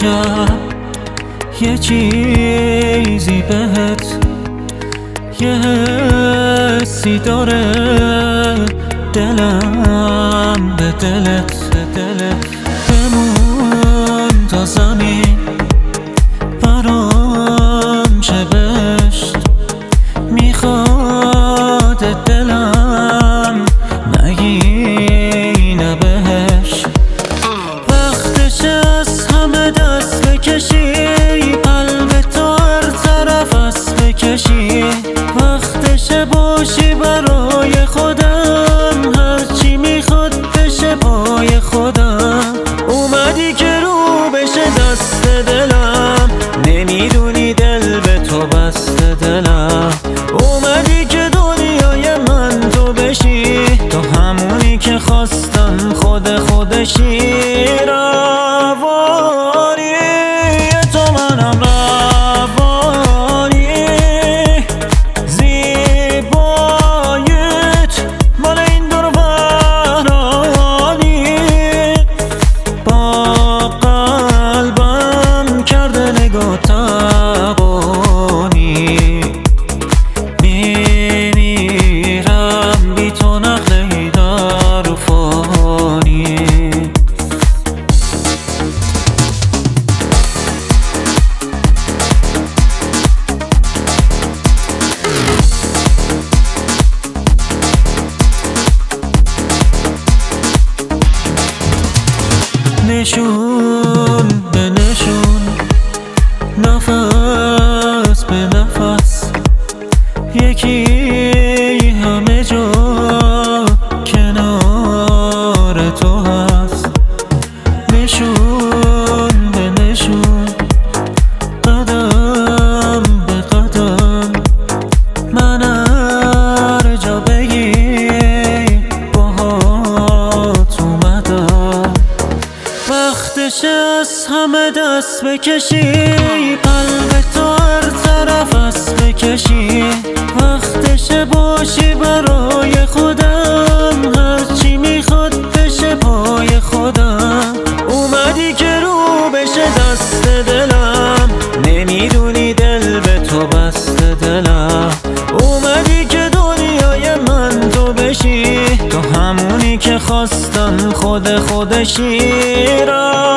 عجب یه چیزی بهت، یه حسی داره دلم به دلت بمون تا زمین برام چه بشت میخواد دلم نگینه بهش. وقتش از همه دست بکشی، قلب تو هر طرف است بکشی. وقتش باشی برای خودم، هرچی میخواد بشه پای خودم. اومدی که رو بشه دست دلم، نمیدونی دل به تو بسته دلم. اومدی که دنیای من تو بشی، تو همونی که خواستم خودشی. روانی تو منم، روانی زیباییت مال این دور ورانی. با قلبم کرده نگاه تبانی، میمیرم بی تو نقلهی در فانی. نشون به نشون، نفس به نفس، یکی همه جا کنار تو هست. نشون به نشون، قدم به قدم، من هر جا بگی باهات اومدم. وقتش از همه دست بکشی، قلب تو هر طرف است بکشی. وقتش باشی برای خودم، هرچی میخواد بشه پای خودم. اومدی که رو بشه دست دلم، نمیدونی دل به تو بسته دلم. اومدی که دنیای من تو بشی، تو همونی که خواستم خودشی.